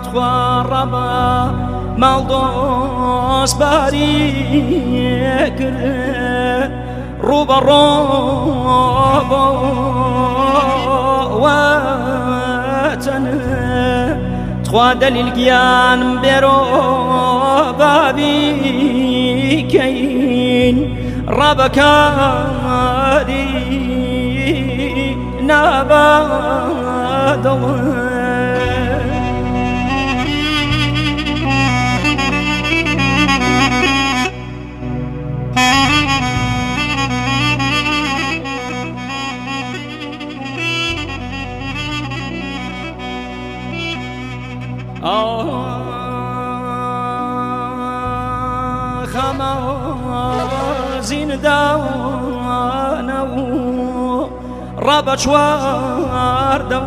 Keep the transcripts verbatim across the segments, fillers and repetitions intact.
تخوا ربا مالدوس باريك روبا روبا واتن تخوا دليل جيان برو بابي كين ربا كاري نباد الله خمازين داونو ربا شوار دو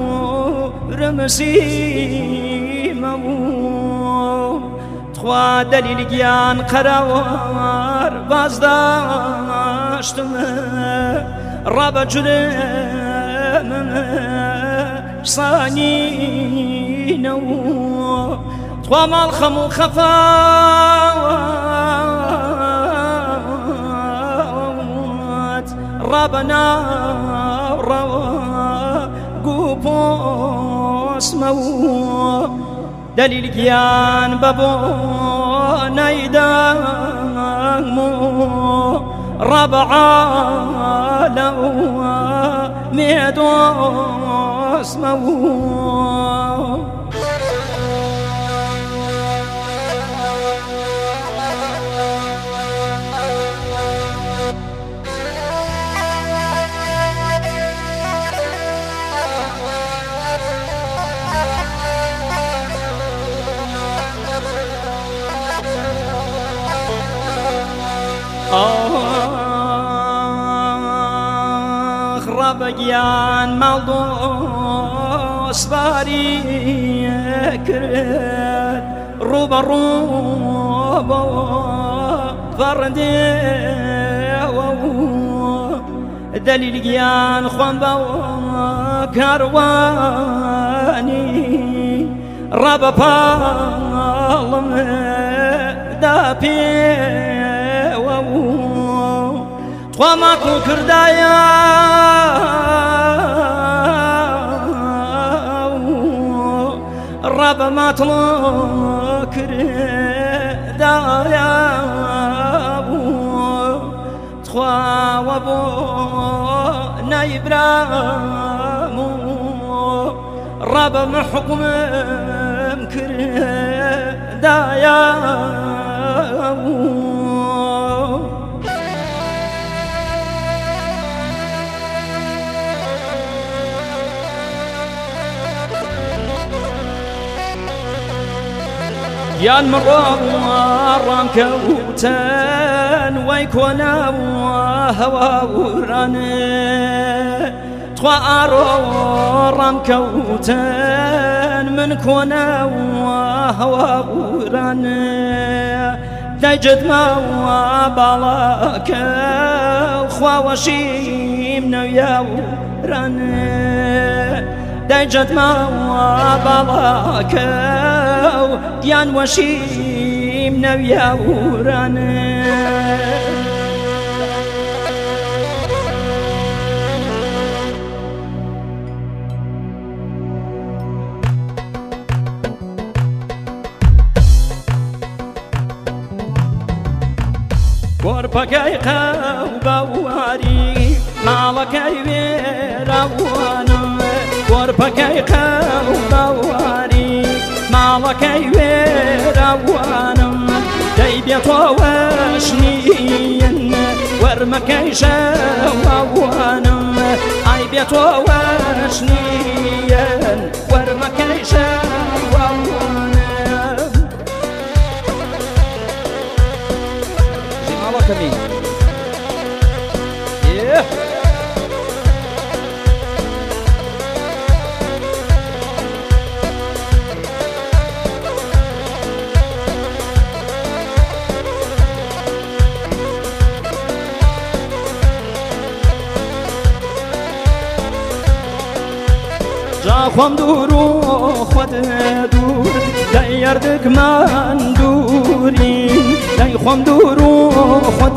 رمسيمو تخوا دليل جيان قرار بازداشتم ربا جرم صانينو تخوا مال خمو خفاوات ربنا روا قوبوس مو دليل جيان بابو نايدامو ربعا لو ميدوس مو آخ ربگیان مالدوس باری کرد روبا روبا فرده دلیل گیان خوان با کاروانی ربا پالم دا پی تخوا ماکو کردایا رب ماتلو کردایا تخوا وبو نایبرامو رب محکوم کردایا يا المرام كوتن ويكونا وهوا وراني تخوا رام كوتن من كونا وهوا وراني تجد ما بالك خوا وشيمنا يا وراني دجت ما بالك ديان وشيم نويا وراني قربكي قوبواري مالكي ويراوانو قربكي قوبواري مالكي ويراوانو ديبيتو وشنين ورمكي شواوانو عيبيتو وشنين ورمكي شواوانو زي Yeah. جا خوام دورو خود دور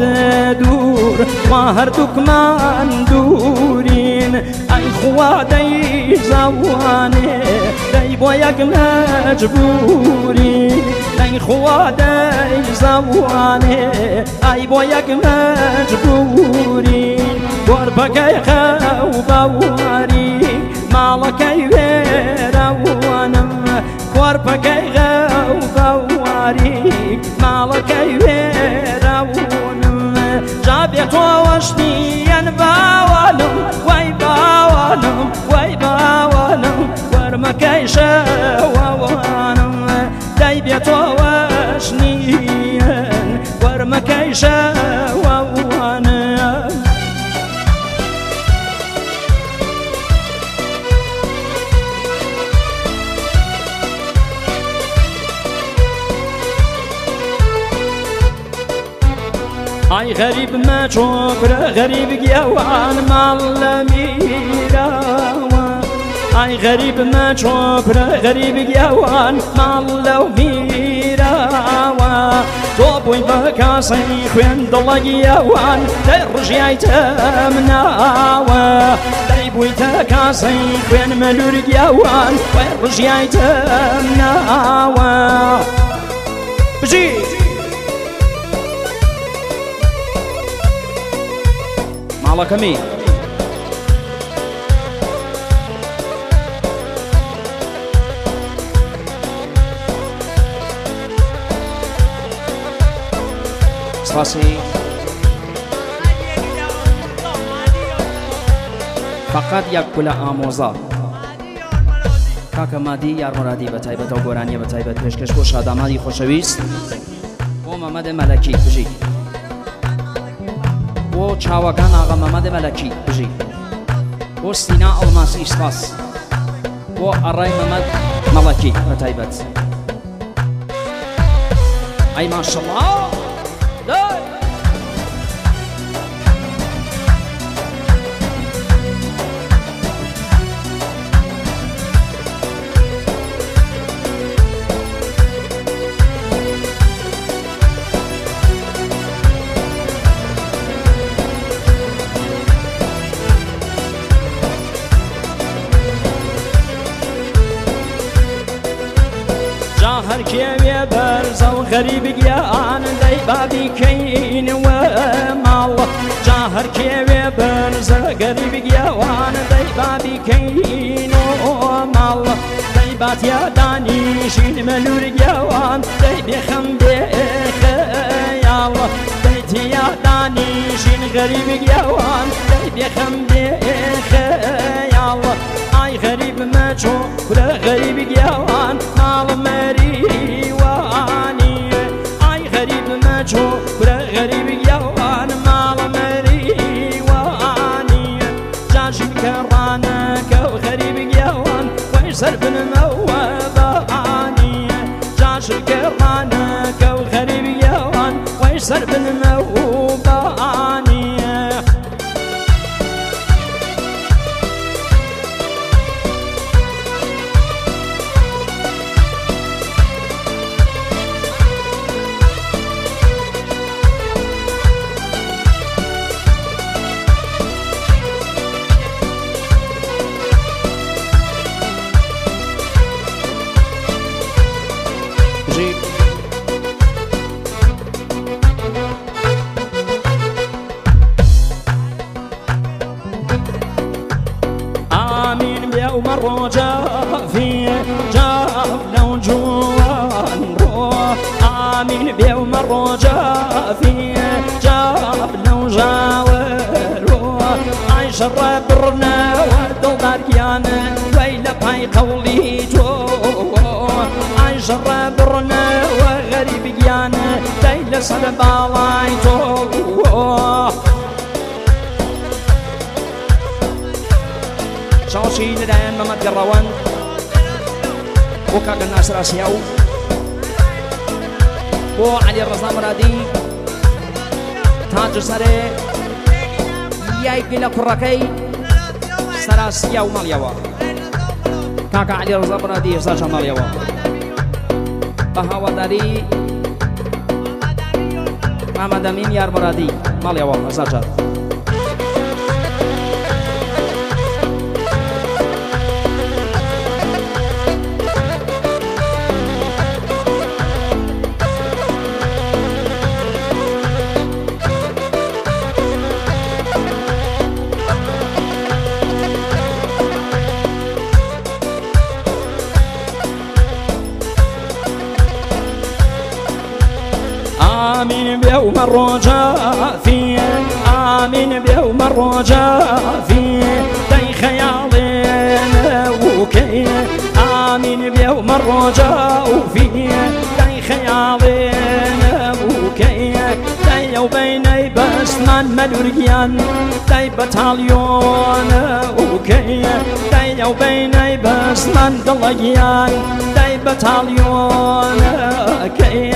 دوور ما هەردووکمان دوورین ئەی خوا دەی زەوانێ دەی بۆ یەک مەجبورین ئەی خوا دەی زەوانێ ئەی بۆ یەک مەجبورین گۆربەکەی خەو بەواری ماڵەکەی وێرەوانم گۆربەکەی خەو بەواری ماڵەکەی وێرەوانم جا بێتەوە شتیان باوانم وای باوانم وای باوانم وەرمەکەی شەوەوانم دەی بێتەوە شنیان وەرمەکەی شەوەوانم ئای غەریب مەچۆبرە غەریب گیاوان ماڵ لە میراوە ئای غەریب مەچۆبرە غەریب گیاوان ماڵ لەو میراوە تۆ بووی بە کاسەی خوێن دڵە گیاوان دەی ڕژیایتە مناوە دەی بوویتە کاسەی خوێن مەلوور گیاوان وەی ڕژیایتە مناوە بژی ماڵەکەمی سپاسی فقط یەک پولە ئامۆزا کاکە مادی یارمەرادی بە تایبەتەوە گۆرانیە بە تایبەت پێشکەش بۆ شادامادی خۆشەویست بۆ مەمەدە مەلەکی بژی بۆ چاوەکان ئاغا مەمەدە مەلەکی بژی بۆ سینا ئەڵماسی سپاس بۆ ئەڕای مەمەد مەڵەکی بە تایبەت ئەی ماشەڵڵا هەر کێوێ بەرزە و غەریب گیان دەی بابی کەینەوە ماڵ جا هەر کێوێ بەرزە غەریب گیاوان دەی بابی کەینەوە ماڵ دەی باتیا دانیشین مەلوور گیاوان دەی بێخەم بێخەیاڵ دەی تیا دانیشین غەریب گیاوان دەی بێخەم بێخەیاڵ ئای غەریب مەچۆ کورە غەریب گیاوان ماڵ مەریوانی ئای غەریب مەچۆ کورە غەریب گیاوان ماڵ مەریوانی جاشم کە ڕانەکە و غەریب گیاوان وەی سەر بنمەوە بەعانی جاشم کە ڕانەکە و غەریب گیاوان وەی سەر بنمەوە بەعانی ومروا جافي جاف لو جوان روح آمين بيه ومروا جافي جاف لو جاور روح عايش الربرنا ودو داركيانا ويلا باي قولي جو عايش الربرنا وغريب جيانا ليلة سلبالاي جو شاوشي لدان ممد قروان وكاك الناصر أسياو بو علي الرزا مرادي تاج سري ياي قيلة كراكي سراسياو ماليوا كاك علي الرزا مرادي يساشا ماليوا بهاو داري محمد امین یار مرادی ماڵی ئەوە هەزار آمين بيوم الرجاء فيه آمين بيوم الرجاء فيه داي خيالنا وكي آمين بيوم الرجاء فيه داي خيالنا وكي داي وبيني بس من ملوريان داي بطاليون وكي داي وبيني بس من دليان داي بطاليون كي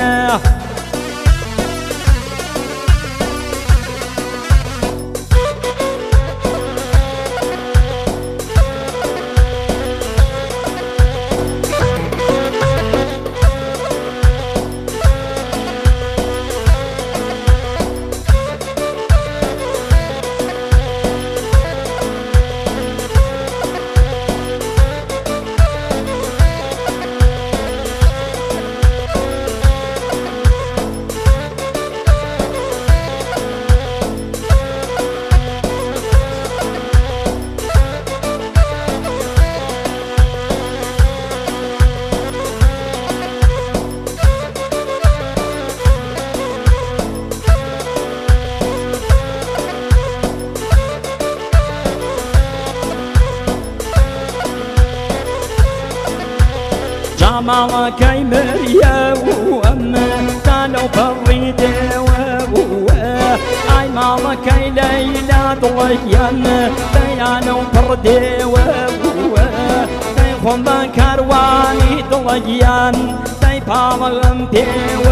جمالكي مريم كانوا بريدي اي مالكي ليلى ضليان بيانو بردي تيخون بكرواني ضليان تيبالغم بي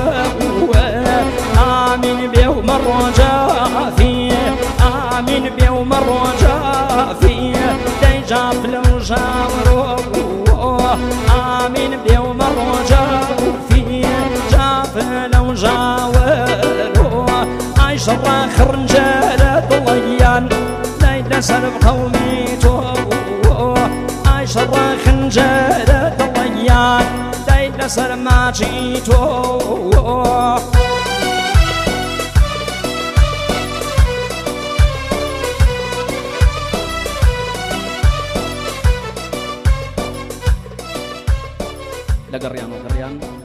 آمين بيوم الرجاء فيه آمين بيوم الرجاء فيه تيجاب لو جاورو آمين بيوم الرجاء فيه جاف لو جاورو عايش الراخر رجالة ضليان ليلة سرب قوميتو عايش الراخر رجالة ضليان ليلة سرب ماجيتو لقريان وقريان